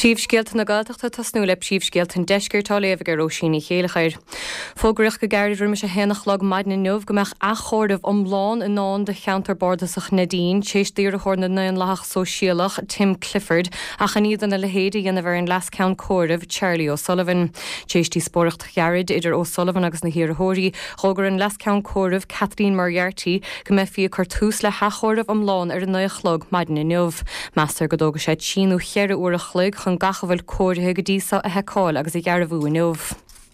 Príomhscéalt na Gaeltachta tasnú le príomhscéalt an deisceirtá léamhaige róisíní chéalachair. Fógraíoch go gairid ruime sé hénach lag maidin in nuamh gomach a chóirdamh omláin in nán de cheantar-bordasach Nadine, téistíor a chóir na naon lethach sóisialach Tim Clifford, a chaníad an le héide dhéanamh an lascán cóirdamh Charlie O'Sullivan. Téistí spóracht gairid idir O'Sullivan agus na hiarthóirí, chógur an lascán cóirdamh Kathleen Moriarty go mé fiú cartús le chóirdamh omláin ar an nuachlog maidin in nuamh. Meastar go dóga sé tíú chearú uair a chluig chun gachahfuil cóirthe go díosa a heicáil agus I ghearbhú in nuamh.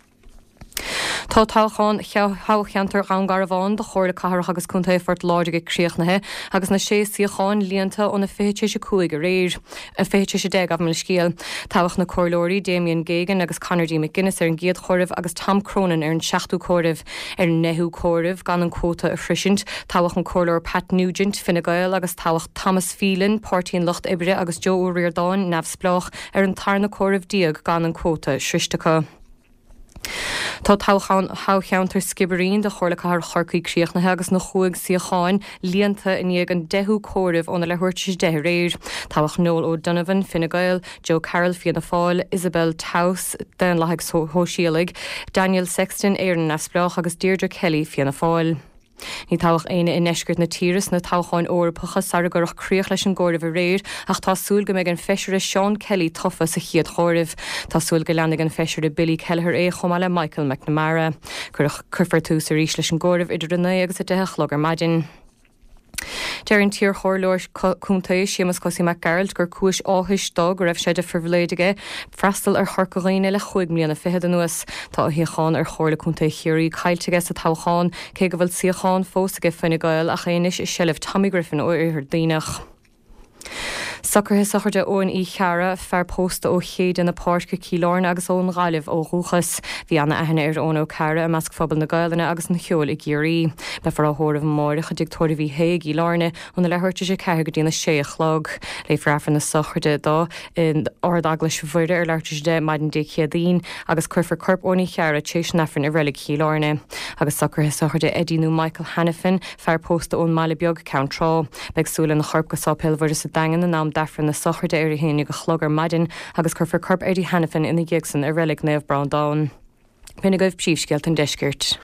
Tá táchán cheantar an garabháin de chóir le cathair agus chunta fort láide críochnathe agus na séíocháin líonanta ó na féite se cuaig a réir a féite se de am le scíal. Tábhacht na cóirlóirí Damien Gagan agus Conor D. McGuinness ar an giad chóirimh agus Tom Cronin ar an 6ú cóirimh ar an 9ú cóirimh gan an quóta a frisint. Tábhacht an cóirlóir Pat Nugent Fine Gael agus tábhacht Thomas Phelan Páirtín Lucht Ibre agus Joe Riordan Navsplach ar an tarna cóirimh diaag gan an quóta sristecha. Tá cheantar Skibbereen de chóir le cathair chorcaí críochnathe agus na chuaig síocháin líonanta in ag an 10ú cóirimh óna le thuirte de réir. Tábhacht Noel O'Donovan Fine Gael, Joe Carroll Fianna Fáil, Isabel Taus den leithaigh Hóisialaigh, Daniel Sexton Éireann Navsplach agus Deirdre Kelly Fianna Fáil. Ní tábhacht aine in eiscirt na tíras na táchain órapacha saragurach críoch leis an gcóirimh a réir ach tásúil go méid an feisiire Sean Kelly tofa sa chiad chóirimh. Tásúil go leannig an feisiire Billy Kelleher chomá le Michael McNamara. Curfar tús a rís leis an gcóirimh idir an 9 agus a 10 chlog ar maidin. Deir an tír chóirleoir cúntaí Seamus Cosí McGarald gur cúis áthis dó go raibh sé de forbhléidige freastal ar chorcaghine le 5 mbliana fichead anuas. Tá híocháin ar chóir le cúntaí chiúí caiilteige sa táchain cé go bhfuil síocháin fósaige Fine Gael a chéanais is sellh Tommy Griffin ó ar daoinech. Socrthe sochirde óin í cheara fear pósta ó chéad in na páirce cíláin agus ón gáileh ó rúchas. Bhí anna aithne ar ón ó cara a measc phobal na Gailne agus na cheol I géirí. Be far a thóramh mór chu dictóir bhí héag í láne óna le thuirte sé ceithre go dtíana 6 chlog. Le freafan na sochirde dó in ardaglas bhuiide ar leirte de maidin de chéadaín agus curfar corp óní cheara tééis nefrin a relic cíláne. Agus socrthe sochirde Eddieú Michael Hannafin fear pósta ón Máile beag Countrá. Beagsúla na chorp go sápéil bhuiide sa dagan na nám defran na sochirde ar héanú go chlog ar maidin agus curfar corp Eddie Hannafin ina Gigson a relic neamh Brown Down. Pinna goibh príomhscéalt an deiscirt.